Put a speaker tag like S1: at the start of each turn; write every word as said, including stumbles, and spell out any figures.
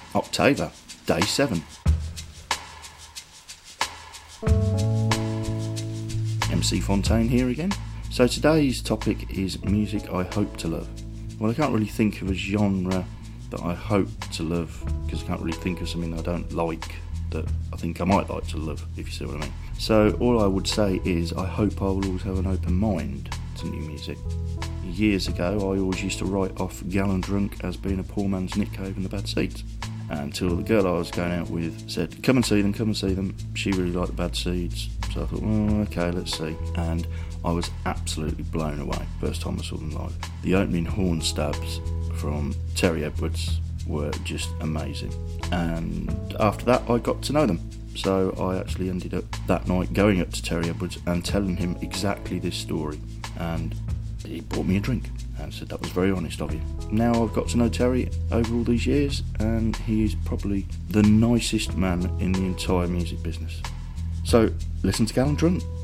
S1: October, day seven. M C Fontaine here again. So today's topic is music I hope to love. Well, I can't really think of a genre that I hope to love, because I can't really think of something I don't like that I think I might like to love, if you see what I mean. So all I would say is I hope I will always have an open mind to new music. Years ago I always used to write off Gal and Drunk as being a poor man's Nick Cave and the Bad Seeds, until the girl I was going out with said, come and see them, come and see them. She really liked the Bad Seeds, so I thought, well, okay, let's see. And I was absolutely blown away first time I saw them live. The opening horn stabs from Terry Edwards were just amazing, and after that I got to know them. So I actually ended up that night going up to Terry Edwards and telling him exactly this story, and he bought me a drink and said that was very honest of you. Now I've got to know Terry over all these years, and he is probably the nicest man in the entire music business. So listen to Gal and Drunk.